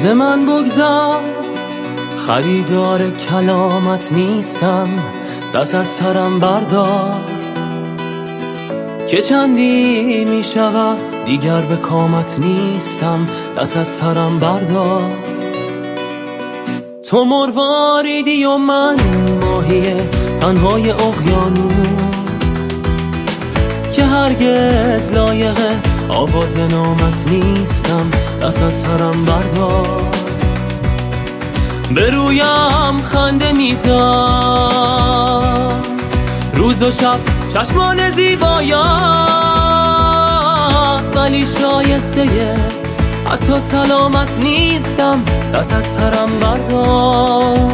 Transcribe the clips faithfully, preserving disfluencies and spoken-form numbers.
ز من بگذر، خریدار کلامت نیستم، دست از سرم بردار که چندی می شود دیگر به کامت نیستم، دست از سرم بردار. تو مرواریدی و من ماهی تنهای اقیانوس که هرگز لایق آواز نامت نیستم، دست از سرم بردار. به رویم خنده میزد روز و شب چشمان زیبایت، ولی شایسته حتی سلامت نیستم، دست از سرم بردار.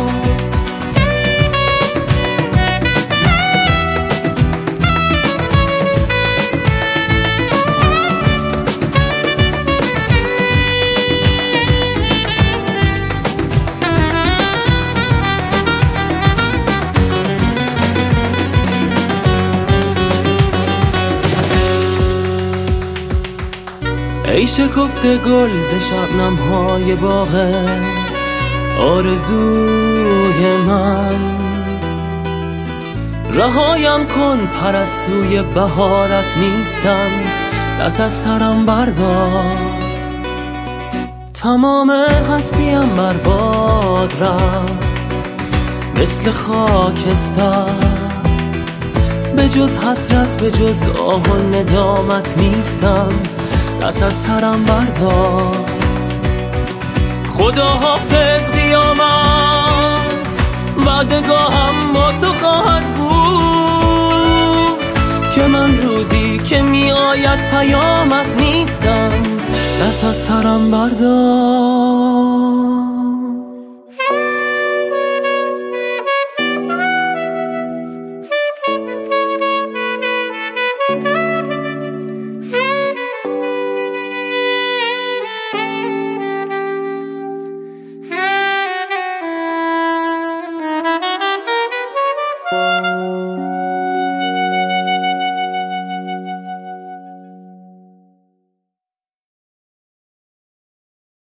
ای شکفته گل ز شبنم های باغ آرزوی من، رهایم کن پرستوی بهارت نیستم، دست از سرم بردار. تمام هستیم بر باد رفت مثل خاکستر، به جز حسرت به جز آه و ندامت نیستم، دست از سرم بردار. خدا حافظ قیامت، وعدگاهم با تو خواهد بود که من روزی که می آید پیامت نیستم، دست از سرم بردار.